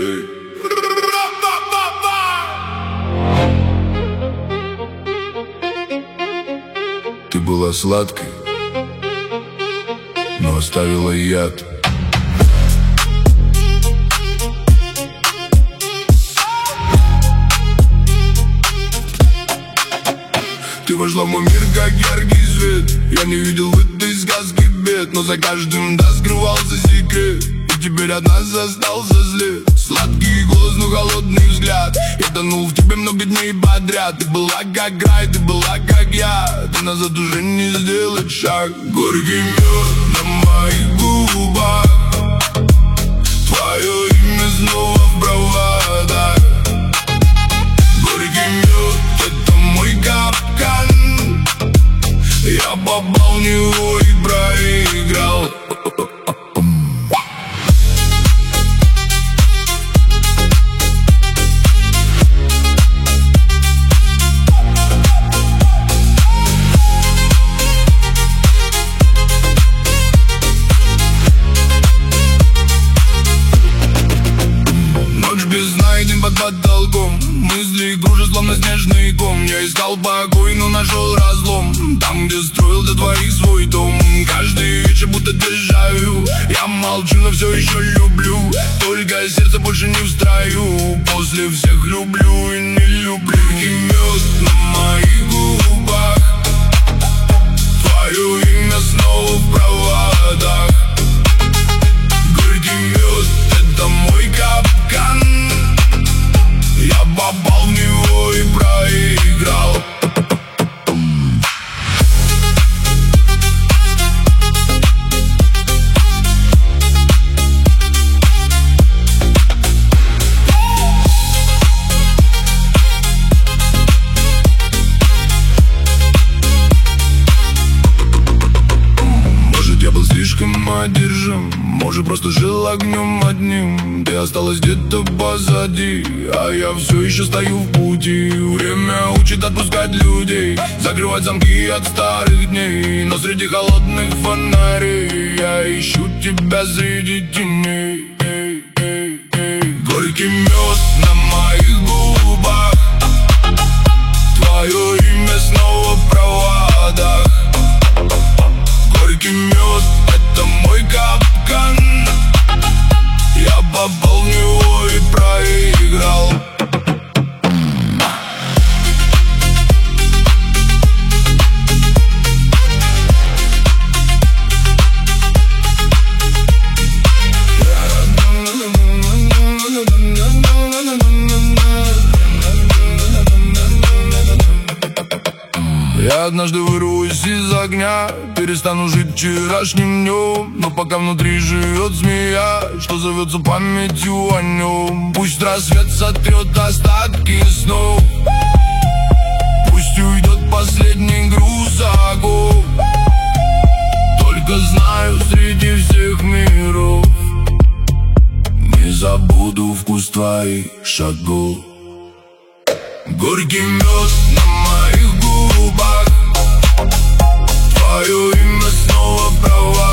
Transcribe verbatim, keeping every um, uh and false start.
эй. Ты была сладкой, но оставила яд. Ты вошла в мой мир, как яркий свет. Я не видел в этой сказке бед, но за каждым, да, скрывался секрет. И теперь от нас остался след. Сладкий голос, но холодный взгляд. Я тонул в тебе много дней подряд. Ты была как рай, ты была как я. Ты назад уже не сделать шаг. Горький мед на моих губах. Твое имя снова в проводах. Горький мед, это мой капкан. Я попал в него и проиграл. Ночь без сна и день под потолком. Мысли кружат, словно снежный ком. Я искал покой, но нашел разлом. Там, где строил для двоих свой дом. Каждый вечер будто дежавю. Я молчу, но все еще люблю. Только сердце больше не в строю. После всех люблю и не люблю. И мед на моих губах. Твое имя снова в проводах. Горький мед, это мой капкан. Я попал в него и проиграл. Может, я был слишком одержим, может, просто жил огнем одним. Ты осталась где-то позади, а я все еще стою в пути. Время учит отпускать людей, закрывать замки от старых дней. Но среди холодных фонарей я ищу тебя среди теней. Горький мед на моих губах. Твое имя снова в проводах. Горький мед, это мой капкан. Я попал в него и проиграл. Я однажды вырвусь из огня, перестану жить вчерашним днем. Но пока внутри живет змея, что зовется памятью о нем. Пусть рассвет сотрет остатки снов. Пусть уйдет последний груз оков. Только знаю, среди всех миров не забуду вкус твоих шагов. Горький мед на моих губах. Твое имя снова в проводах.